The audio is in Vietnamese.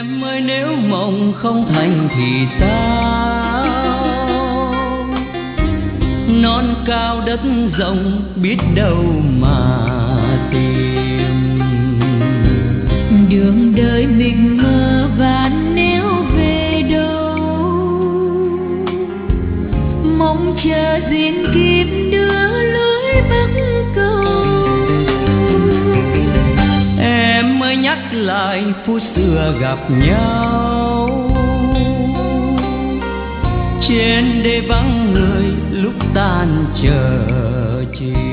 Em ơi nếu mộng không thành thì sao, non cao đất rộng biết đâu mà tìm. Đường đời mình mơ vàn nếu về đâu, mong chờ duyên kiếp đưa lối bắc cầu. Em mới nhắc lại phút xưa gặp nhau, trên đê vắng người lúc tan chờ chiều.